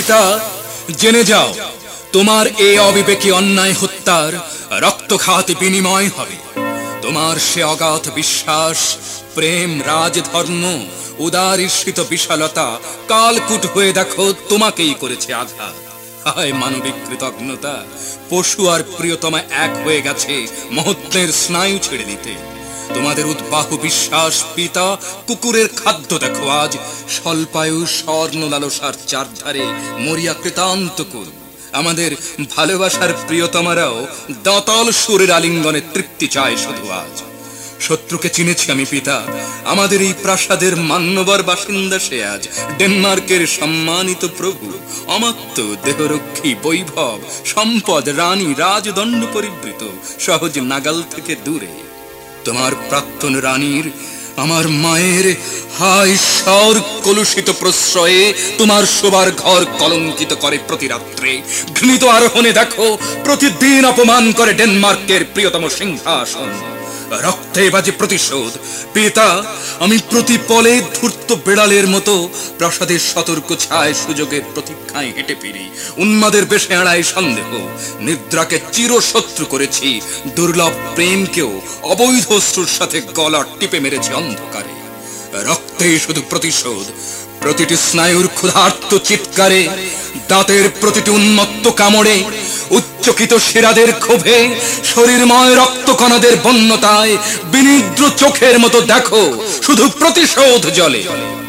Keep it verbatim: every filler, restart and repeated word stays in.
পিতা, জেনে যাও তোমার এই অবিবেকী অন্যায় হত্যার রক্তখাত বিনিময় হবে। তোমার সে অগাধ বিশ্বাস, প্রেম, রাজধর্ম, উদার ঈর্ষিত বিশালতা কালকুট হয়ে দেখো তোমাকেই করেছে আঘাত। হায় মানবিক কৃতজ্ঞতা! পশু আর প্রিয়তমা এক হয়ে গেছে মহত্বের স্নায়ু ছেড়ে দিতে। তোমাদের উদ্বাহু বিশ্বাস পিতা, কুকুরের খাদ্য দেখো আজ স্বল্পায়ু স্বর্ণ লালসার চারধারে মরিয়া কৃতান্ত কুল। আমাদের ভালোবাসার প্রিয়তমারাও দতল সুরের আলিঙ্গনে তৃপ্তি চায় শুধু আজ। শত্রুকে চিনেছি আমি পিতা, আমাদের এই প্রাসাদের মান্যবর বাসিন্দা সে আজ ডেনমার্কের সম্মানিত প্রভু, অমাত্য দেহরক্ষী, বৈভব, সম্পদ, রানী, রাজদণ্ড পরিবৃত, সহজ নাগাল থেকে দূরে। তোমার প্রাক্তন রানীর, আমার মায়ের হায় ঈশ্বর কলুষিত প্রশ্রয়ে তোমার শোবার ঘর কলঙ্কিত করে প্রতি রাত্রে। ঘৃণিত আরোহণে দেখো প্রতিদিন অপমান করে ডেনমার্কের প্রিয়তম সিংহাসন। রক্তে বাজে প্রতিশোধ পিতা, আমি প্রতি পলে ধূর্ত বেড়ালের মতো প্রাসাদের সতর্ক ছায় সুযোগের প্রতীক্ষায় হেঁটে ফিরি। উন্মাদের বেশে এড়ায় সন্দেহ, নিদ্রাকে চিরশত্রু করেছি, দুর্লভ প্রেমকেও অবৈধ অশ্রুর সাথে গলা টিপে মেরেছি অন্ধকারে। রক্তে শুধু প্রতিশোধ, প্রতিটি স্নায়ুর ক্ষুধার্ত চিৎকারে, দাঁতের প্রতিটি উন্মত্ত কামড়ে, উচ্চকিত শিরাদের ক্ষোভে, শরীরময় রক্তকণাদের বন্যতায় বিনিদ্র চোখের মতো দেখো শুধু প্রতিশোধ জ্বলে।